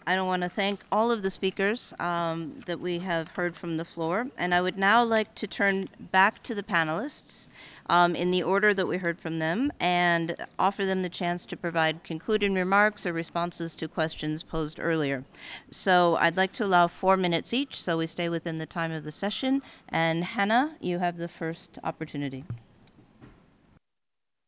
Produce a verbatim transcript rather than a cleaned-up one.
I don't want to thank all of the speakers um, that we have heard from the floor, and I would now like to turn back to the panelists um, in the order that we heard from them and offer them the chance to provide concluding remarks or responses to questions posed earlier. So I'd like to allow four minutes each so we stay within the time of the session. And Hannah, you have the first opportunity.